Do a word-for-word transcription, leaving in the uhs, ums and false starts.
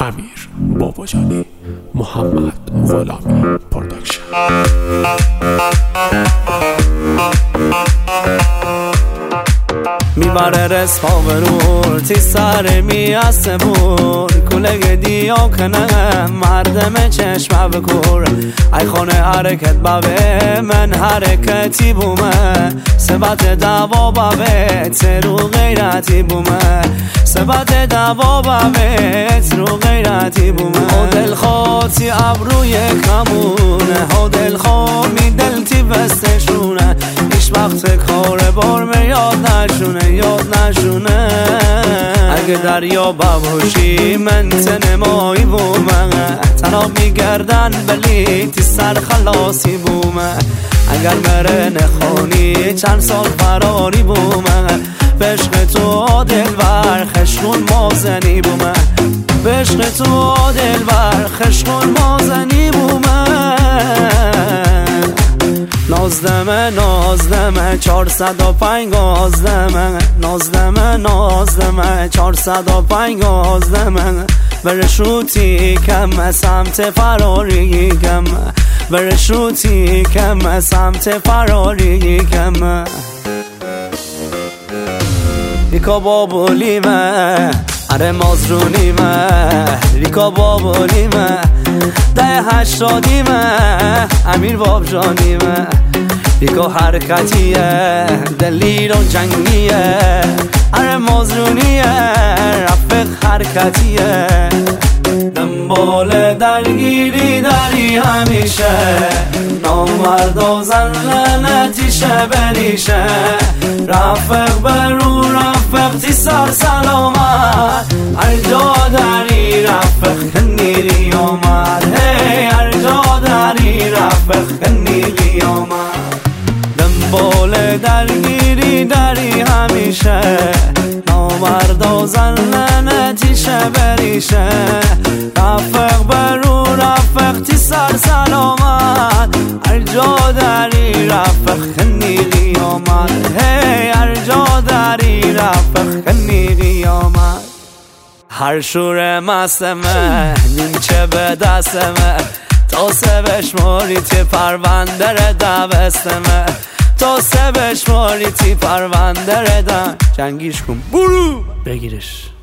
امیر باباجانی، محمد غلامی پروداکشن. میبره رسپا برور تی سر میاسته بور کلگ دیا کنه مردم چشم بکور ای خانه حرکت بابه من حرکتی بومه سبت دوا بابه ترو غیرتی بومه سبت دوا بابه ترو غیرتی بومه ها دل خواتی ابروی کمونه ها دل خوامی دلتی بستشونه ایش وقت کار بار میاد نشونه یاد نشونه اگه دریا بباشی من تنمایی بومه تناب میگردن بلی تی سر خلاصی بومه اگر مره نخونی چند سال فراری بومه بشق تو دل بر خشکون مازنی بومه بشق تو دل بر خشکون مازنی بومه نازدمه نازدمه چهارصد و پنج گازدمه نازدمه نازدمه چهارصد و پنج گازدمه برشوتی کم سمت فراری کم برشوتی کم سمت فراری کم ریکا بابولیمه اره مازرونیمه ریکا بابولیمه ده هشتادیمه امیر بابجانیمه ریکا حرکتیه دلیر و جنگیه اره مازرونیه رفق حرکتیه دنبال درگیری داری همیشه نامرد و زن لعنتیشه بریشه رفق برو رفق تی سر سلامت هر جا داری رفق کنیری آمد هی هر جا داری رفق کنیری آمد دنبال درگیری داری همیشه نامرد و زن لعنتیشه بریشه رفق برو رفق تی سر سلامت هر جا داری رفق خنی قیامت هی هر جا داری رفق خنی قیامت هر شور مستمه نیمچه به دستمه تا سه بشماری تی پروندر دوستمه تا سه بشماری تی پروندر دم جنگیش کن برو بگیرش.